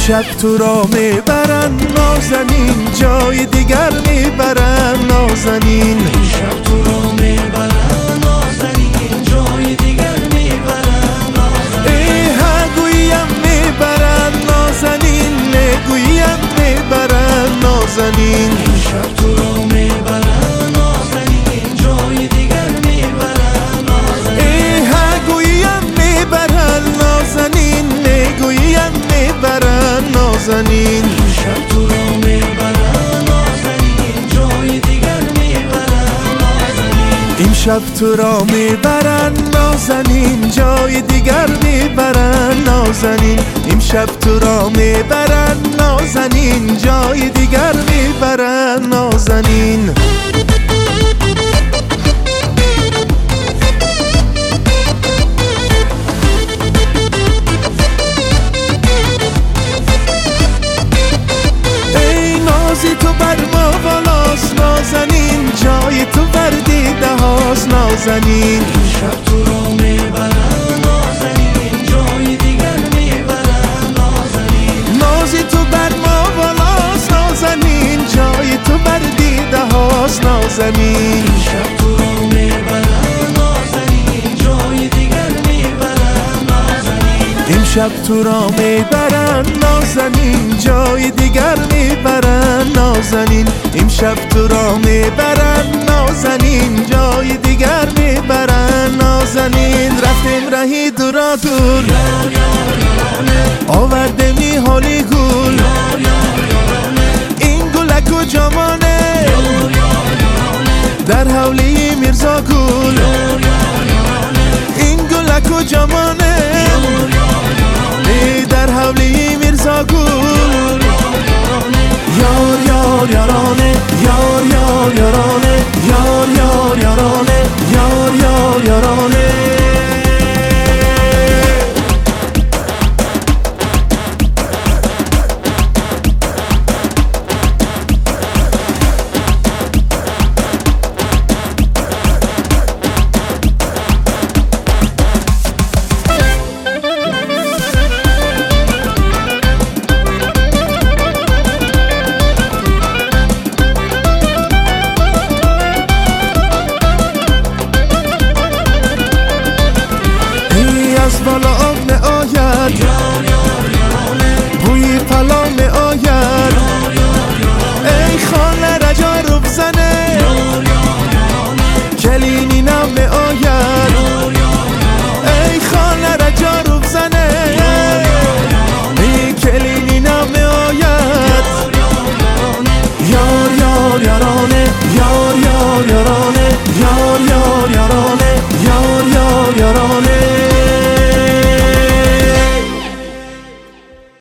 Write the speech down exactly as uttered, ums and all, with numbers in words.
امشب تو را میبرن نازنین، جای دیگر میبرن نازنین. امشب تو را میبرن نازنین، جای دیگر میبرن نازنین. ای ها گویم میبرن نازنین، نگویم میبرن نازنین. امشب تو را میبرن نازنین، جای دیگر میبرن نازنین. ای ها گویم میبرن نازنین، نگویم میبرن نازنین. امشب تو را میبرن نازنین، جای دیگر میبرن نازنین. امشب تو را میبرن نازنین، جای دیگر میبرن نازنین. امشب تو را میبرن نازنین، جای دیگر میبرن نازنین. ای نازی تو بر ما بالاست نازنین، جای تو بر دیده هاست نازنین. امشب تو را میبرن نازنین، جای دیگر میبرن نازنین. نازی تو بر ما بالاست نازنین، جای تو بر دیده هاست نازنین. امشب تو را میبرن نازنین، جای دیگر میبرن نازنین. امشب تو را میبرن نازنین، جای دیگر میبرن نازنین. امشب تو را میبرن نازنین، جای دیگر میبرن نازنین. رفتیم رهی دورا دور، آورده می حالی گل. این گلک و جامانه در حولی میرزا گل. این گلک و جامانه در حولی میرزا گل. یار یار یارانه، یار یار یارانه، یار یار یارانه، یار یار یارانه.